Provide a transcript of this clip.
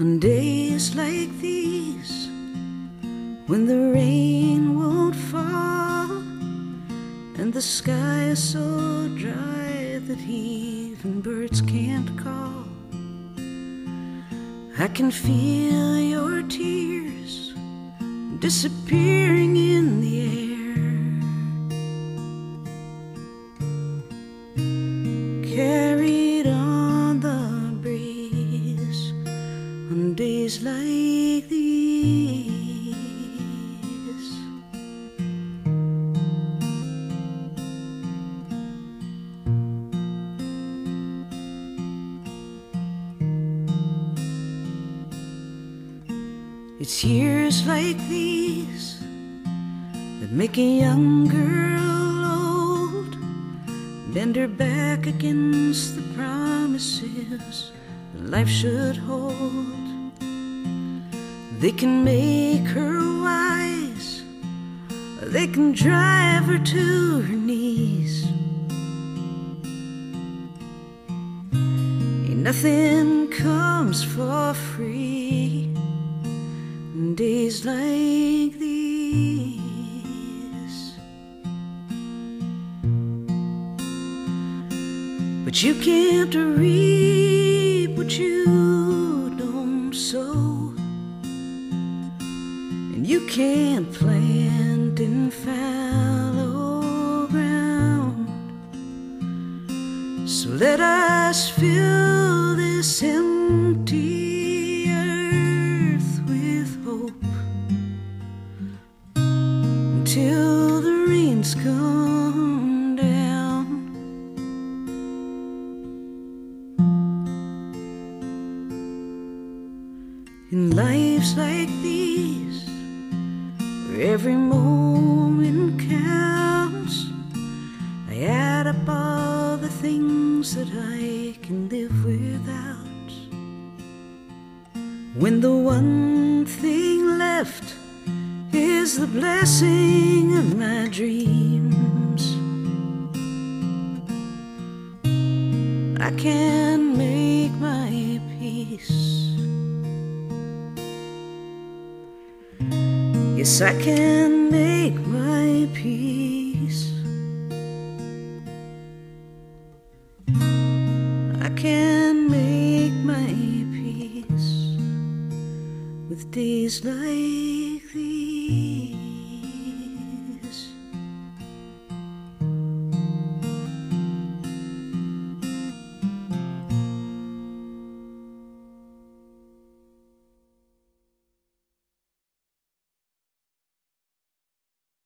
On days like these, when the rain won't fall and the sky is so dry that even birds can't call, I can feel your tears disappearing in the air, carried on the breeze on days like these. It's years like these that make a young girl old, bend her back against the promises that life should hold. They can make her wise, or they can drive her to her knees. Ain't nothing comes for free in days like these. But you can't reap what you don't sow, and you can't plant in fallow ground. So let us fill this empty earth with hope until the rains come down. In lives like these, where every moment counts, I add up all the things that I can live without. When the one thing left is the blessing of my dreams, I can make my peace. Yes, I can make my peace. I can make my peace with days like these.